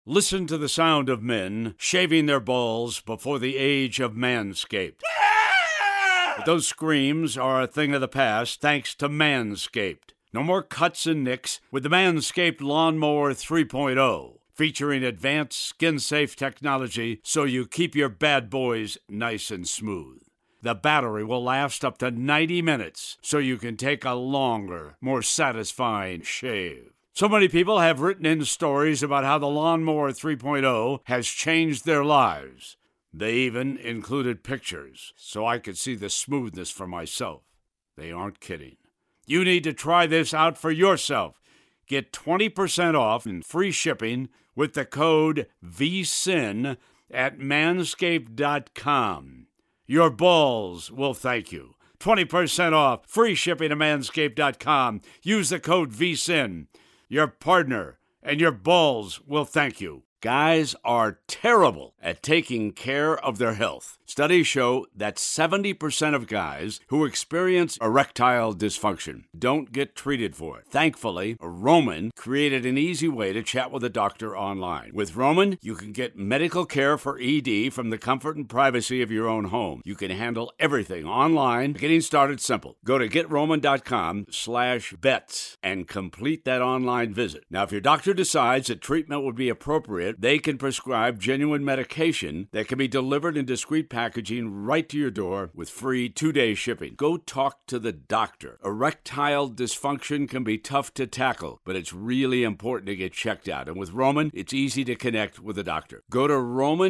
Listen to the sound of men shaving their balls before the age of Manscaped. But those screams are a thing of the past thanks to Manscaped. No more cuts and nicks with the Manscaped Lawnmower 3.0, featuring advanced skin-safe technology so you keep your bad boys nice and smooth. The battery will last up to 90 minutes, so you can take a longer, more satisfying shave. So many people have written in stories about how the Lawnmower 3.0 has changed their lives. They even included pictures, so I could see the smoothness for myself. They aren't kidding. You need to try this out for yourself. Get 20% off and free shipping with the code VSIN at manscaped.com. Your balls will thank you. 20% off, free shipping at manscaped.com. Use the code VSIN. Your partner and your balls will thank you. Guys are terrible at taking care of their health. Studies show that 70% of guys who experience erectile dysfunction don't get treated for it. Thankfully, Roman created an easy way to chat with a doctor online. With Roman, you can get medical care for ED from the comfort and privacy of your own home. You can handle everything online. Getting started simple. Go to GetRoman.com/bets and complete that online visit. Now, if your doctor decides that treatment would be appropriate, they can prescribe genuine medication that can be delivered in discreet packaging right to your door with free 2-day shipping. Go talk to the doctor. Erectile dysfunction can be tough to tackle, but it's really important to get checked out. And with Roman, it's easy to connect with a doctor. Go to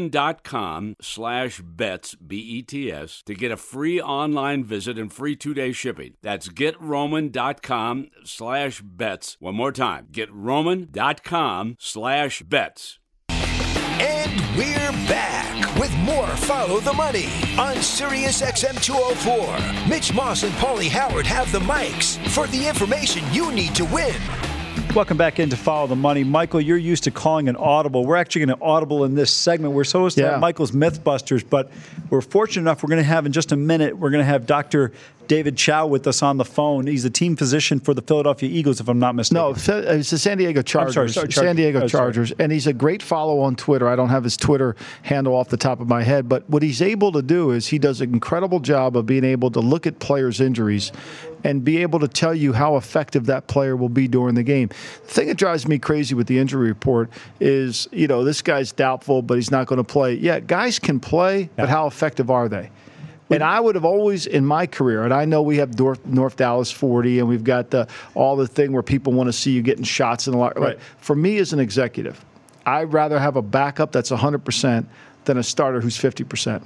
Roman.com/bets, B-E-T-S, to get a free online visit and free 2-day shipping. That's GetRoman.com/bets. One more time. GetRoman.com/bets. And we're back with more Follow the Money on Sirius XM 204. Mitch Moss and Paulie Howard have the mics for the information you need to win. Welcome back into Follow the Money. Michael, you're used to calling an audible. We're actually going to audible in this segment. We're supposed to have Michael's Mythbusters, but we're fortunate enough we're going to have in just a minute, we're going to have Dr. David Chow with us on the phone. He's the team physician for the Philadelphia Eagles, if I'm not mistaken. No, it's the San Diego Chargers. San Diego Chargers. And he's a great follow on Twitter. I don't have his Twitter handle off the top of my head, but what he's able to do is he does an incredible job of being able to look at players' injuries and be able to tell you how effective that player will be during the game. The thing that drives me crazy with the injury report is, this guy's doubtful, but he's not going to play. Yeah, guys can play, but how effective are they? And I would have always, in my career, and I know we have North Dallas 40, and we've got all the thing where people want to see you getting shots and a lot. Right. For me as an executive, I'd rather have a backup that's 100% than a starter who's 50%.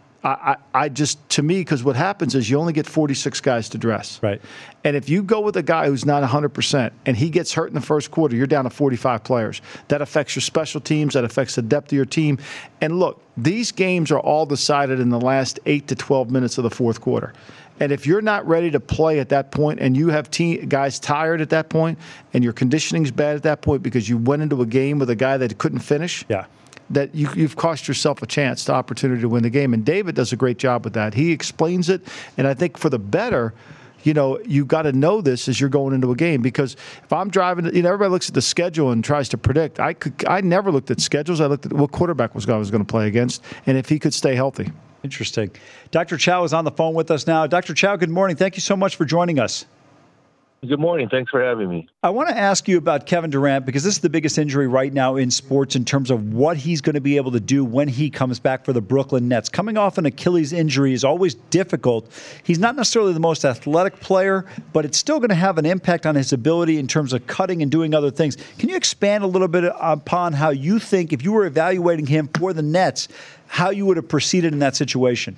I just, to me, because what happens is you only get 46 guys to dress. Right. And if you go with a guy who's not 100% and he gets hurt in the first quarter, you're down to 45 players. That affects your special teams. That affects the depth of your team. And look, these games are all decided in the last 8 to 12 minutes of the fourth quarter. And if you're not ready to play at that point and you have guys tired at that point and your conditioning's bad at that point because you went into a game with a guy that couldn't finish, that you've cost yourself a chance, the opportunity to win the game. And David does a great job with that. He explains it, and I think for the better, you got to know this as you're going into a game, because if I'm driving, everybody looks at the schedule and tries to predict. I never looked at schedules. I looked at what quarterback I was going to play against and if he could stay healthy. Interesting. Dr. Chow is on the phone with us now. Dr. Chow, good morning. Thank you so much for joining us. Good morning. Thanks for having me. I want to ask you about Kevin Durant, because this is the biggest injury right now in sports in terms of what he's going to be able to do when he comes back for the Brooklyn Nets. Coming off an Achilles injury is always difficult. He's not necessarily the most athletic player, but it's still going to have an impact on his ability in terms of cutting and doing other things. Can you expand a little bit upon how you think, if you were evaluating him for the Nets, how you would have proceeded in that situation?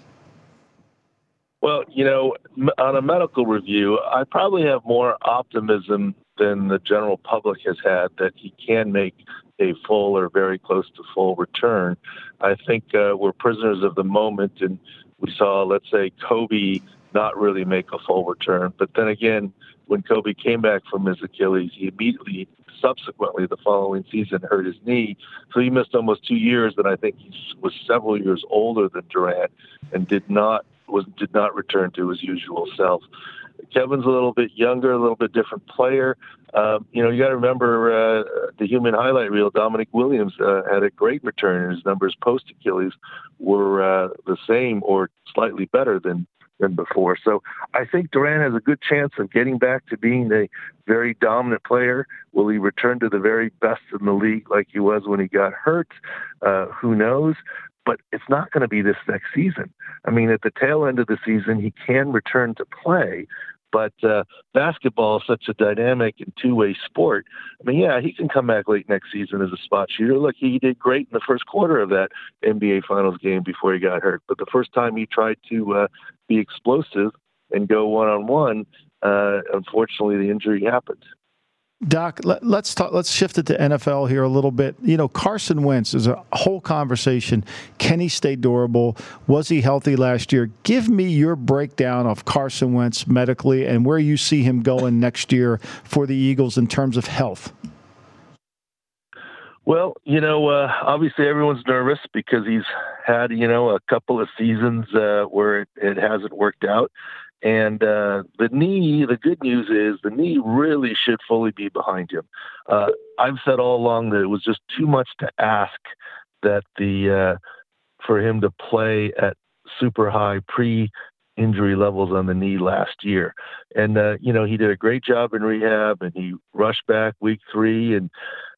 Well, on a medical review, I probably have more optimism than the general public has had that he can make a full or very close to full return. I think we're prisoners of the moment, and we saw, let's say, Kobe not really make a full return. But then again, when Kobe came back from his Achilles, he immediately, subsequently, the following season, hurt his knee. So he missed almost 2 years, and I think he was several years older than Durant and did not return to his usual self. Kevin's a little bit younger, a little bit different player. You got to remember the human highlight reel. Dominic Williams had a great return. His numbers post-Achilles were the same or slightly better than before. So I think Durant has a good chance of getting back to being a very dominant player. Will he return to the very best in the league like he was when he got hurt? Who knows? But it's not going to be this next season. I mean, at the tail end of the season, he can return to play. But basketball is such a dynamic and two-way sport. I mean, yeah, he can come back late next season as a spot shooter. Look, he did great in the first quarter of that NBA Finals game before he got hurt. But the first time he tried to be explosive and go one-on-one, unfortunately, the injury happened. Doc, let's talk. Let's shift it to NFL here a little bit. Carson Wentz is a whole conversation. Can he stay durable? Was he healthy last year? Give me your breakdown of Carson Wentz medically and where you see him going next year for the Eagles in terms of health. Well, obviously everyone's nervous because he's had, a couple of seasons where it hasn't worked out. And the good news is the knee really should fully be behind him. I've said all along that it was just too much to ask that for him to play at super high pre-injury levels on the knee last year. And, he did a great job in rehab and he rushed back week 3. And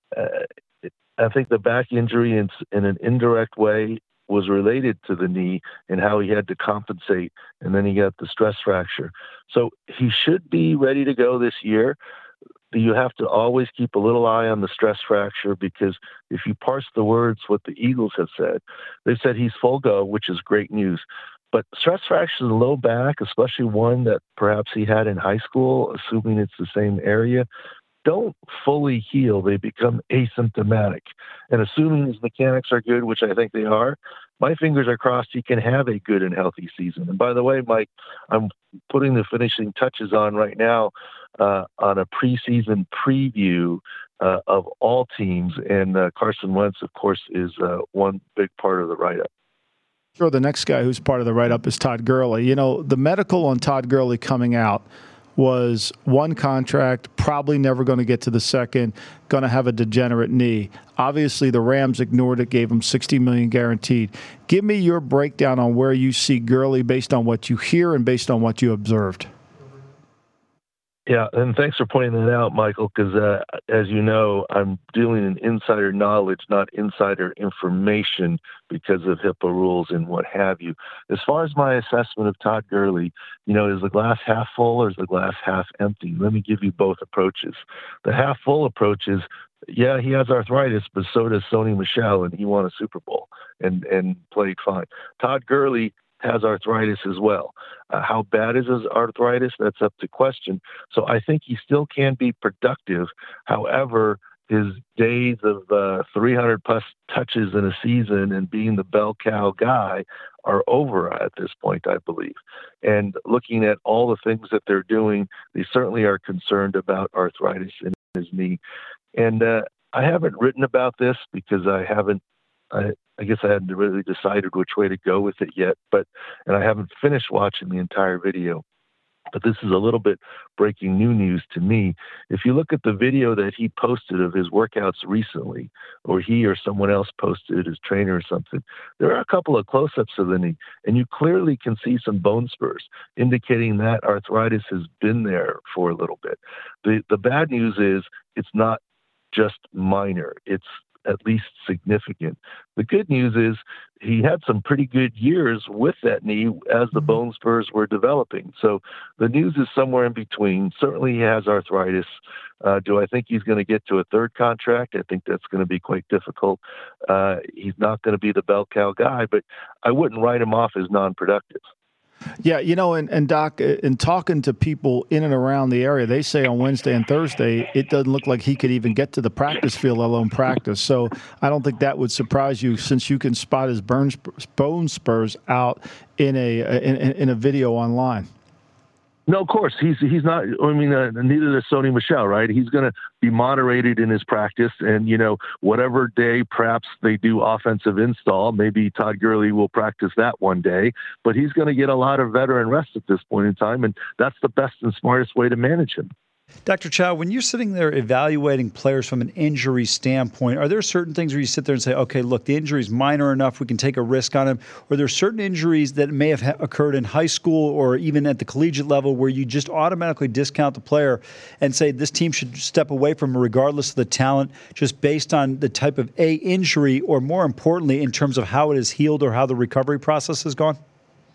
I think the back injury in an indirect way was related to the knee and how he had to compensate, and then he got the stress fracture. So he should be ready to go this year. You have to always keep a little eye on the stress fracture because if you parse the words, what the Eagles have said, they've said he's full go, which is great news. But stress fracture in the low back, especially one that perhaps he had in high school, assuming it's the same area, don't fully heal. They become asymptomatic. And assuming his mechanics are good, which I think they are, my fingers are crossed he can have a good and healthy season. And by the way, Mike, I'm putting the finishing touches on right now on a preseason preview of all teams. And Carson Wentz, of course, is one big part of the write-up. Sure, the next guy who's part of the write-up is Todd Gurley. The medical on Todd Gurley coming out was one contract, probably never going to get to the second, going to have a degenerate knee. Obviously, the Rams ignored it, gave him $60 million guaranteed. Give me your breakdown on where you see Gurley based on what you hear and based on what you observed. Yeah, and thanks for pointing that out, Michael, because as you know, I'm dealing in insider knowledge, not insider information because of HIPAA rules and what have you. As far as my assessment of Todd Gurley, is the glass half full or is the glass half empty? Let me give you both approaches. The half full approach is, yeah, he has arthritis, but so does Sony Michel, and he won a Super Bowl and played fine. Todd Gurley has arthritis as well. How bad is his arthritis? That's up to question. So I think he still can be productive. However, his days of 300 plus touches in a season and being the bell cow guy are over at this point, I believe. And looking at all the things that they're doing, they certainly are concerned about arthritis in his knee. And I haven't written about this because I guess I hadn't really decided which way to go with it yet, and I haven't finished watching the entire video. But this is a little bit breaking new news to me. If you look at the video that he posted of his workouts recently, or he or someone else posted, his trainer or something, there are a couple of close-ups of the knee, and you clearly can see some bone spurs, indicating that arthritis has been there for a little bit. The bad news is it's not just minor. It's at least significant. The good news is he had some pretty good years with that knee as the bone spurs were developing. So the news is somewhere in between. Certainly he has arthritis. Do I think he's going to get to a third contract? I think that's going to be quite difficult. He's not going to be the bell cow guy, but I wouldn't write him off as non-productive. Yeah, and Doc, in talking to people in and around the area, they say on Wednesday and Thursday, it doesn't look like he could even get to the practice field, let alone practice. So I don't think that would surprise you since you can spot his bone spurs out in a video online. No, of course he's not. I mean, neither is Sony Michel, right? He's going to be moderated in his practice, and whatever day perhaps they do offensive install, maybe Todd Gurley will practice that one day, but he's going to get a lot of veteran rest at this point in time, and that's the best and smartest way to manage him. Dr. Chow, when you're sitting there evaluating players from an injury standpoint, are there certain things where you sit there and say, okay, look, the injury is minor enough, we can take a risk on him? Or are there certain injuries that may have occurred in high school or even at the collegiate level where you just automatically discount the player and say this team should step away from him regardless of the talent, just based on the type of injury, or more importantly, in terms of how it is healed or how the recovery process has gone?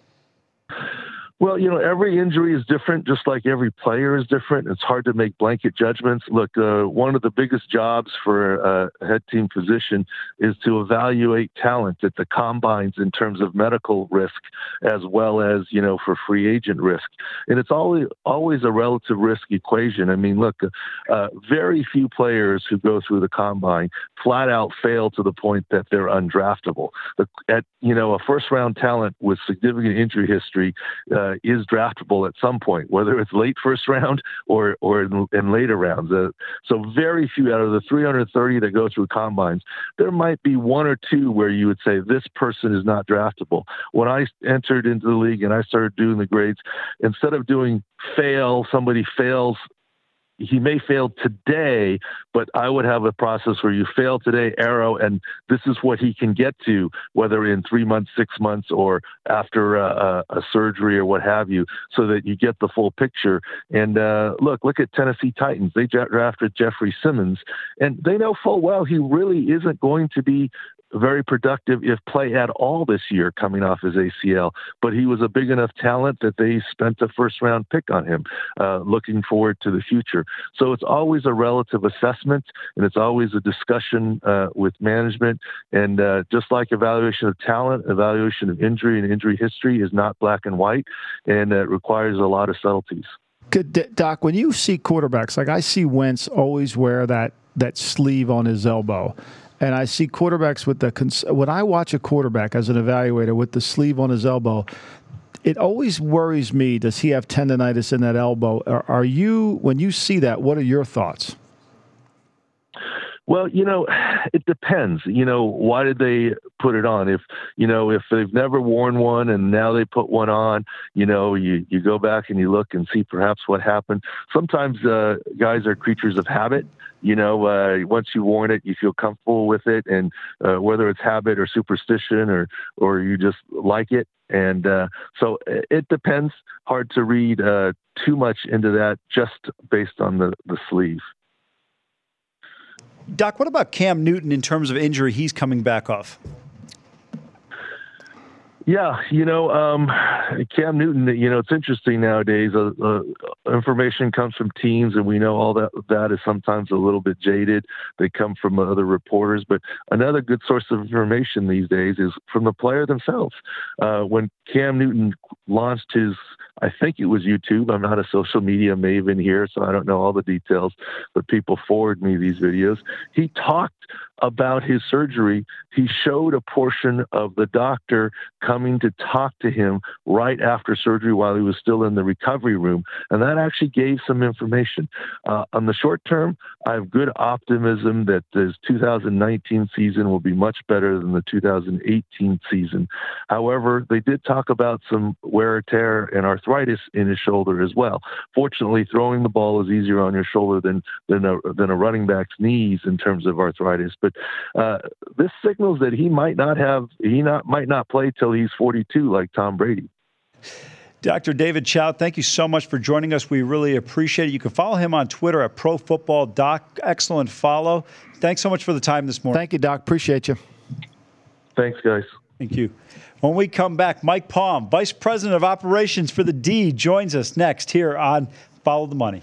Well, every injury is different, just like every player is different. It's hard to make blanket judgments. Look, one of the biggest jobs for a head team physician is to evaluate talent at the combines in terms of medical risk, as well as, for free agent risk. And it's always a relative risk equation. I mean, look, very few players who go through the combine flat out fail to the point that they're undraftable. A first-round talent with significant injury history is draftable at some point, whether it's late first round or in later rounds. So very few out of the 330 that go through combines, there might be one or two where you would say this person is not draftable. When I entered into the league and I started doing the grades, instead of doing somebody fails, he may fail today, but I would have a process where you fail today, arrow, and this is what he can get to, whether in 3 months, 6 months, or after a surgery or what have you, so that you get the full picture. And look at Tennessee Titans. They drafted Jeffrey Simmons, and they know full well he really isn't going to be very productive, if play at all, this year coming off his ACL. But he was a big enough talent that they spent a first-round pick on him, looking forward to the future. So it's always a relative assessment, and it's always a discussion with management. And just like evaluation of talent, evaluation of injury and injury history is not black and white, and it requires a lot of subtleties. Good, Doc, when you see quarterbacks, like I see Wentz always wear that sleeve on his elbow. And I see quarterbacks with when I watch a quarterback as an evaluator with the sleeve on his elbow, it always worries me, does he have tendonitis in that elbow? When you see that, what are your thoughts? Well, it depends. Why did they put it on? If they've never worn one and now they put one on, you go back and you look and see perhaps what happened. Sometimes guys are creatures of habit. Once you've worn it, you feel comfortable with it, and whether it's habit or superstition or you just like it. And so it depends. Hard to read too much into that just based on the sleeve. Doc, what about Cam Newton in terms of injury he's coming back off? Yeah, Cam Newton, it's interesting nowadays. Information comes from teams, and we know all that is sometimes a little bit jaded. They come from other reporters. But another good source of information these days is from the player themselves. When Cam Newton launched his, I think it was YouTube. I'm not a social media maven here, so I don't know all the details, but people forward me these videos. He talked about his surgery. He showed a portion of the doctor coming to talk to him right after surgery while he was still in the recovery room. And that actually gave some information. On the short term, I have good optimism that this 2019 season will be much better than the 2018 season. However, they did talk about some wear and tear and arthritis in his shoulder as well. Fortunately, throwing the ball is easier on your shoulder than a running back's knees in terms of arthritis. But this signals that he might not play till he's 42 like Tom Brady. Dr. David Chao, thank you so much for joining us. We really appreciate it. You can follow him on Twitter at ProFootballDoc. Excellent follow. Thanks so much for the time this morning. Thank you, Doc. Appreciate you. Thanks, guys. Thank you. When we come back, Mike Palm, Vice President of Operations for the D, joins us next here on Follow the Money.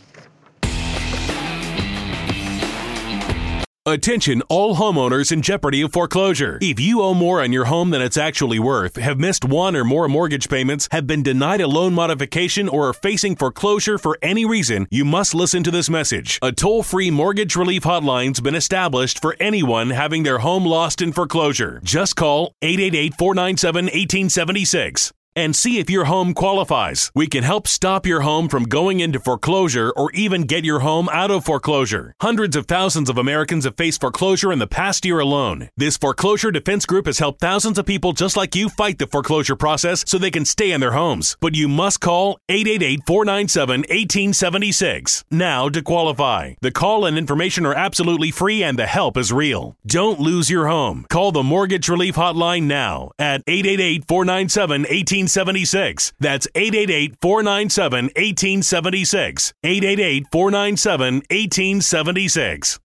Attention all homeowners in jeopardy of foreclosure. If you owe more on your home than it's actually worth, have missed one or more mortgage payments, have been denied a loan modification, or are facing foreclosure for any reason, you must listen to this message. A toll-free mortgage relief hotline's been established for anyone having their home lost in foreclosure. Just call 888-497-1876. and see if your home qualifies. We can help stop your home from going into foreclosure or even get your home out of foreclosure. Hundreds of thousands of Americans have faced foreclosure in the past year alone. This foreclosure defense group has helped thousands of people just like you fight the foreclosure process so they can stay in their homes. But you must call 888-497-1876 now to qualify. The call and information are absolutely free and the help is real. Don't lose your home. Call the Mortgage Relief Hotline now at 888-497-1876. That's 888-497-1876. 888-497-1876.